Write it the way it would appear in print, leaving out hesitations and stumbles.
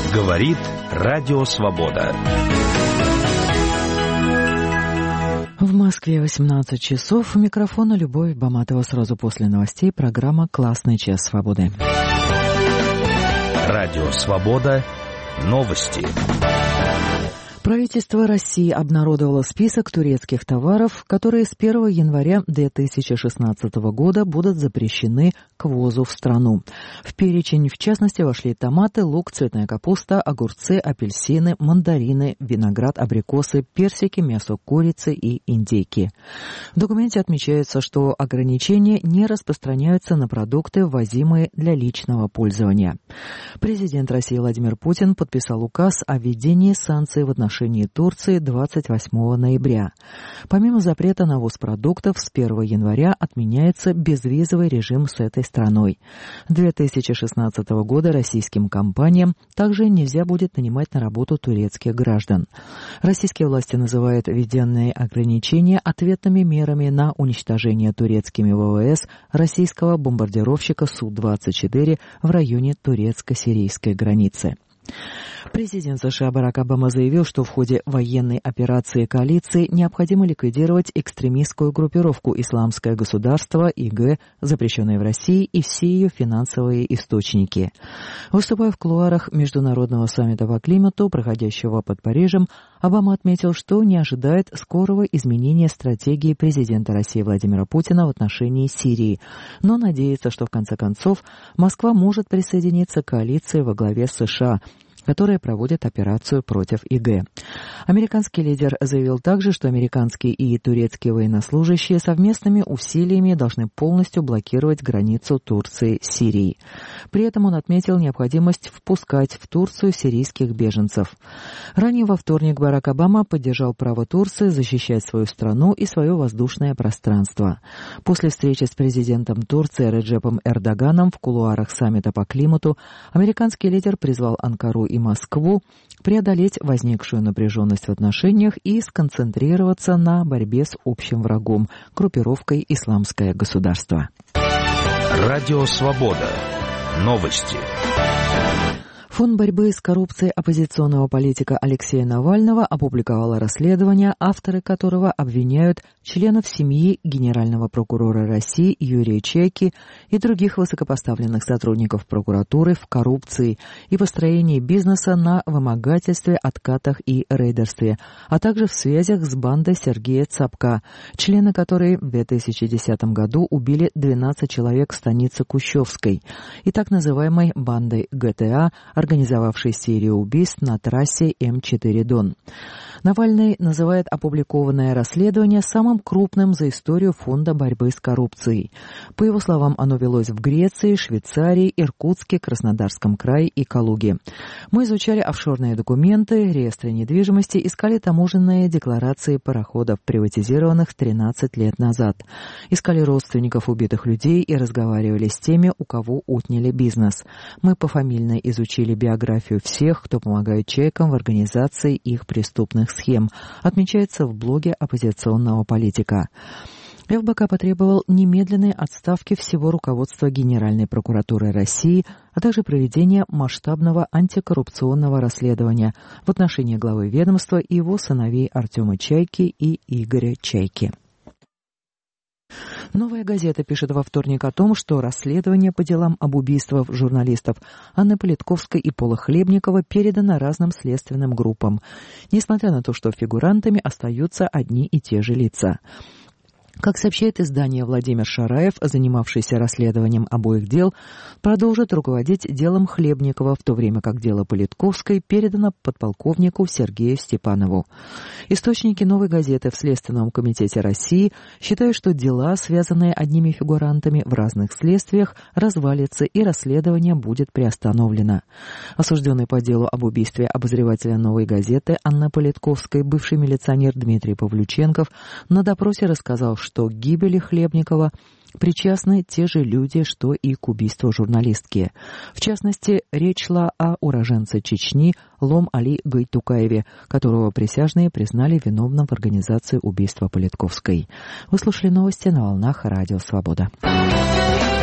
Говорит Радио Свобода. В Москве 18 часов. У микрофона Любовь Баматова. Сразу после новостей программа «Классный час свободы». Радио Свобода. Новости. Правительство России обнародовало список турецких товаров, которые с 1 января 2016 года будут запрещены к ввозу в страну. В перечень, в частности, вошли томаты, лук, цветная капуста, огурцы, апельсины, мандарины, виноград, абрикосы, персики, мясо курицы и индейки. В документе отмечается, что ограничения не распространяются на продукты, ввозимые для личного пользования. Президент России Владимир Путин подписал указ о введении санкций в отношении Турции 28 ноября. Помимо запрета на ввоз продуктов, с 1 января отменяется безвизовый режим с этой страной. С 2016 года российским компаниям также нельзя будет нанимать на работу турецких граждан. Российские власти называют введенные ограничения ответными мерами на уничтожение турецкими ВВС российского бомбардировщика Су-24 в районе турецко-сирийской границы. Президент США Барак Обама заявил, что в ходе военной операции коалиции необходимо ликвидировать экстремистскую группировку «Исламское государство» ИГ, запрещенное в России, и все ее финансовые источники. Выступая в кулуарах Международного саммита по климату, проходящего под Парижем, Обама отметил, что не ожидает скорого изменения стратегии президента России Владимира Путина в отношении Сирии, но надеется, что в конце концов Москва может присоединиться к коалиции во главе с США, которая проводит операцию против ИГ. Американский лидер заявил также, что американские и турецкие военнослужащие совместными усилиями должны полностью блокировать границу Турции с Сирией. При этом он отметил необходимость впускать в Турцию сирийских беженцев. Ранее во вторник Барак Обама поддержал право Турции защищать свою страну и свое воздушное пространство. После встречи с президентом Турции Реджепом Эрдоганом в кулуарах саммита по климату американский лидер призвал Анкару и Москву преодолеть возникшую напряженность в отношениях и сконцентрироваться на борьбе с общим врагом – группировкой «Исламское государство». Радио Свобода. Новости. Фонд борьбы с коррупцией оппозиционного политика Алексея Навального опубликовало расследование, авторы которого обвиняют членов семьи генерального прокурора России Юрия Чайки и других высокопоставленных сотрудников прокуратуры в коррупции и построении бизнеса на вымогательстве, откатах и рейдерстве, а также в связях с бандой Сергея Цапка, члены которой в 2010 году убили 12 человек в станице Кущевской, и так называемой бандой ГТА, организовавшей серию убийств на трассе М4 Дон. Навальный называет опубликованное расследование самым крупным за историю Фонда борьбы с коррупцией. По его словам, оно велось в Греции, Швейцарии, Иркутске, Краснодарском крае и Калуге. Мы изучали офшорные документы, реестры недвижимости, искали таможенные декларации пароходов, приватизированных 13 лет назад. Искали родственников убитых людей и разговаривали с теми, у кого отняли бизнес. Мы пофамильно изучили биографию всех, кто помогает чайкам в организации их преступных схем, отмечается в блоге оппозиционного политика. ФБК потребовал немедленной отставки всего руководства Генеральной прокуратуры России, а также проведения масштабного антикоррупционного расследования в отношении главы ведомства и его сыновей Артема Чайки и Игоря Чайки. «Новая газета» пишет во вторник о том, что расследование по делам об убийствах журналистов Анны Политковской и Пола Хлебникова передано разным следственным группам, несмотря на то, что фигурантами остаются одни и те же лица. Как сообщает издание, Владимир Шараев, занимавшийся расследованием обоих дел, продолжит руководить делом Хлебникова, в то время как дело Политковской передано подполковнику Сергею Степанову. Источники «Новой газеты» в Следственном комитете России считают, что дела, связанные одними фигурантами в разных следствиях, развалятся и расследование будет приостановлено. Осужденный по делу об убийстве обозревателя «Новой газеты» Анны Политковской бывший милиционер Дмитрий Павлюченков на допросе рассказал, что к гибели Хлебникова причастны те же люди, что и к убийству журналистки. В частности, речь шла о уроженце Чечни Лом Али Гайтукаеве, которого присяжные признали виновным в организации убийства Политковской. Вы слушали новости на волнах Радио Свобода.